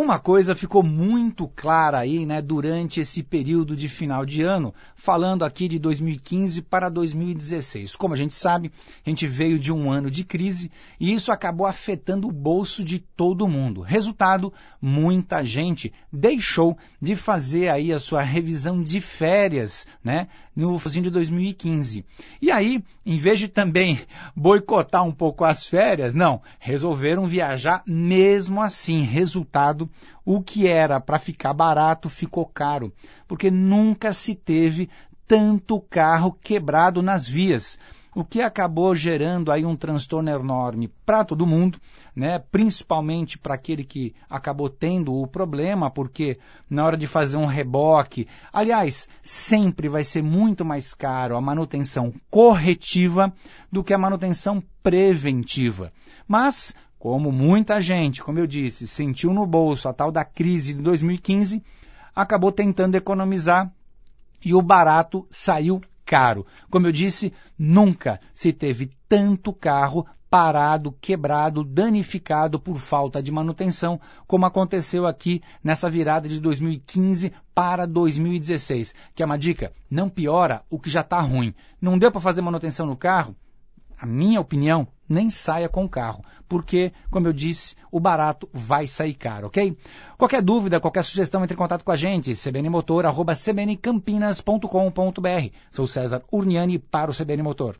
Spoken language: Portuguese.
uma coisa ficou muito clara aí, né, durante esse período de final de ano, falando aqui de 2015 para 2016. Como a gente sabe, a gente veio de um ano de crise e isso acabou afetando o bolso de todo mundo. Resultado, muita gente deixou de fazer aí a sua revisão de férias, né, no finalzinho de 2015. E aí, em vez de também boicotar um pouco as férias, não, resolveram viajar mesmo assim. Resultado, o que era para ficar barato ficou caro, porque nunca se teve tanto carro quebrado nas vias, o que acabou gerando aí um transtorno enorme para todo mundo, né? Principalmente para aquele que acabou tendo o problema, porque na hora de fazer um reboque, aliás, sempre vai ser muito mais caro a manutenção corretiva do que a manutenção preventiva. Mas, como muita gente, como eu disse, sentiu no bolso a tal da crise de 2015, acabou tentando economizar e o barato saiu caro. Como eu disse, nunca se teve tanto carro parado, quebrado, danificado por falta de manutenção, como aconteceu aqui nessa virada de 2015 para 2016. Que é uma dica, não piora o que já está ruim. Não deu para fazer manutenção no carro? A minha opinião, nem saia com o carro, porque, como eu disse, o barato vai sair caro, ok? Qualquer dúvida, qualquer sugestão, entre em contato com a gente, cbnmotor@cbncampinas.com.br. Sou César Urniani para o CBN Motor.